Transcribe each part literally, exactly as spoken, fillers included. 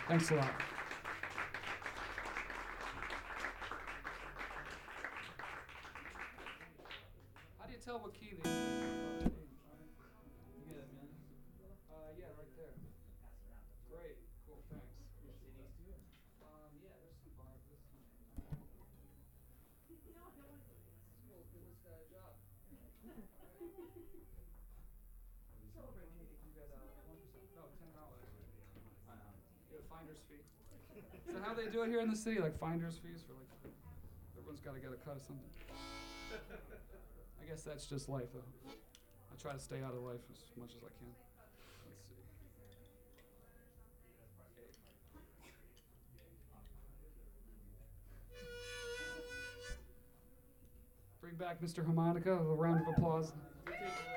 Thanks a lot. How do you tell what key they are? You get it, man? Uh, yeah, right there. Great. Cool. Thanks. Appreciate it. Um, yeah, there's some bars. There's some. We'll give this guy a job. Celebrate you get uh one percent. No, ten dollars. Get a finder's fee. Is that how they do it here in the city? Like finder's fees for like everyone's got to get a cut of something. I guess that's just life, though. I try to stay out of life as much as I can. Let's see. Bring back Mister Harmonica. A little round of applause. Do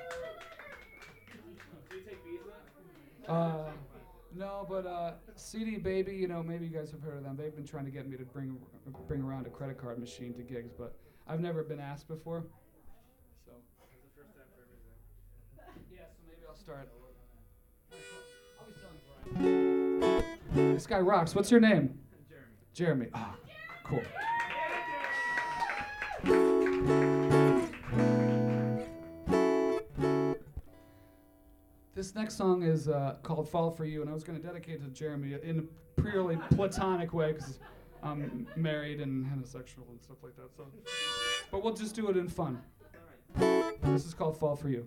you take Visa? Uh, no, but uh, C D Baby, you know, maybe you guys have heard of them. They've been trying to get me to bring bring around a credit card machine to gigs, but I've never been asked before. So. It's the first time for everything. Yeah, so maybe I'll start. I'll be selling. This guy rocks. What's your name? Jeremy. Jeremy. Ah, cool. This next song is uh, called Fall For You, and I was going to dedicate it to Jeremy in a purely platonic way because I'm married and heterosexual and stuff like that. So, but we'll just do it in fun. This is called Fall For You.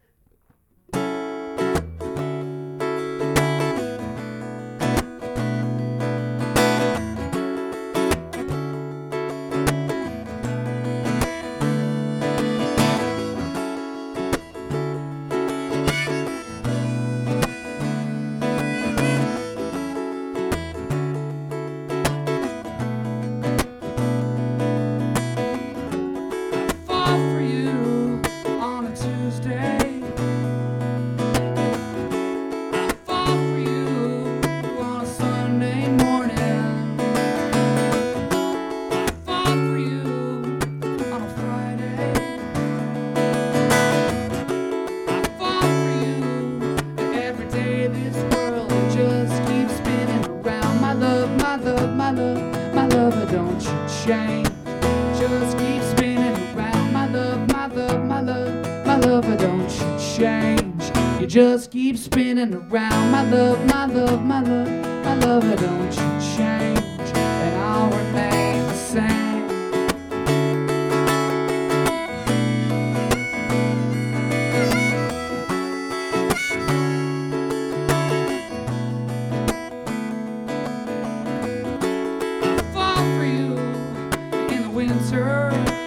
Just keep spinning around, my love, my love, my love, my love, don't you change, and I'll remain the same. I fall for you in the winter.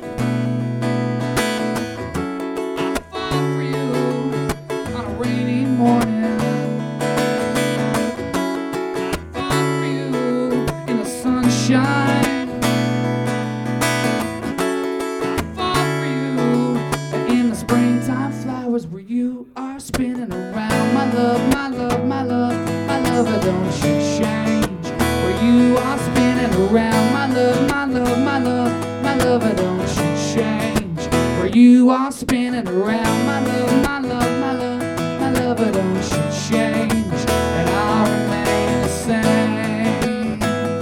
You are spinning around, my love, my love, my love, my love, but don't you change, and I'll remain the same.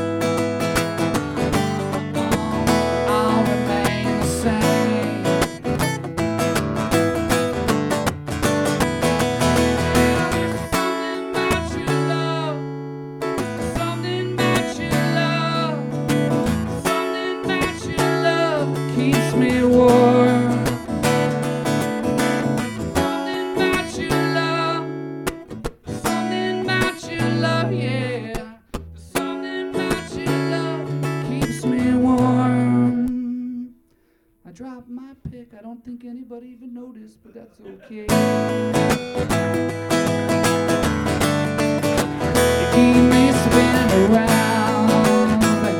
I'll remain the same. Something about your love, something about your love, something about your love keeps me warm. Drop my pick. I don't think anybody even noticed, but that's okay. You keep me spinning around.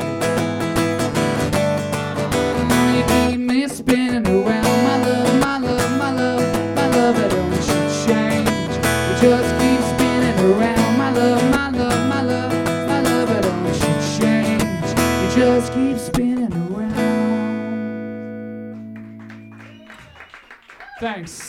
You keep me spinning around. My love, my love, my love, my love, I don't you change. You just keep spinning around. My love, my love, my love, my love, I don't you change. You just keep spinning around. Thanks.